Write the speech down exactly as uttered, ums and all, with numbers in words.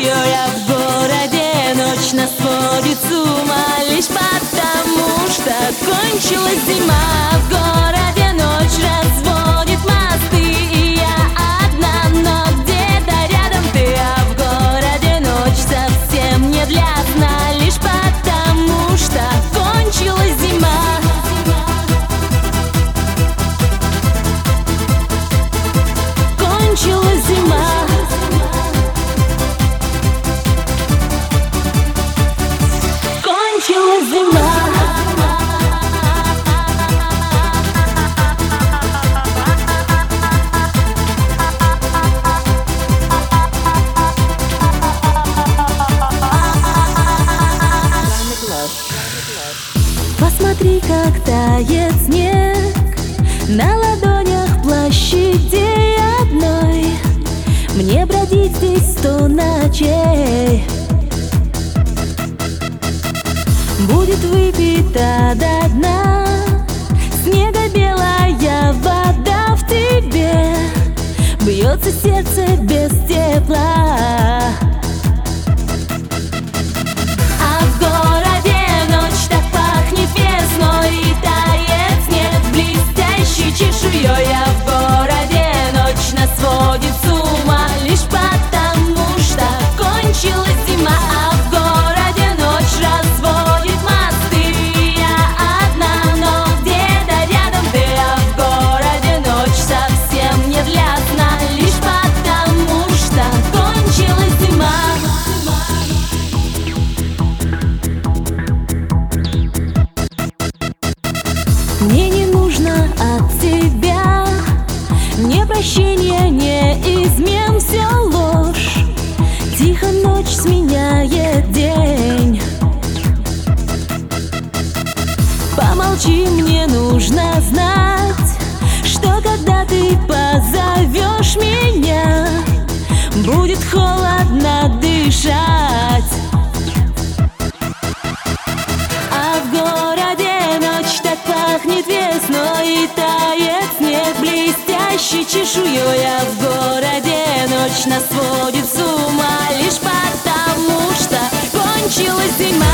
чешуей, а в городе ночь нас сводит с ума. Лишь потому, что кончилась зима. В городе ночь разводит мосты, и я одна, но где-то рядом ты. А в городе ночь совсем не для сна, лишь потому, что кончилась зима. Кончилась зима. Кончилась зима. Посмотри, как тает снег на ладонях площади одной. Мне бродить здесь сто ночей. Будет выпита до дна снега белая вода в тебе. Бьется сердце без тепла. А в городе ночь так пахнет весной, и тает снег блестящей чешуей. А в городе ночь нас сводит с ума, лишь потому, что кончилась зима. А в городе ночь разводит мосты, и я одна, но где-то рядом ты. А в городе ночь совсем не для сна, лишь потому, что кончилась зима. Мне не нужно от тебя ни прощения, ни измен, все ложь. Тихо ночь сменяет день. Помолчи, мне нужно знать, что когда ты позовешь меня, будет холодно дышать. А в городе ночь так пахнет весной, и тает снег блестящей чешуей. А в городе ночь нас сводит с ума, лишь потому, что кончилась зима.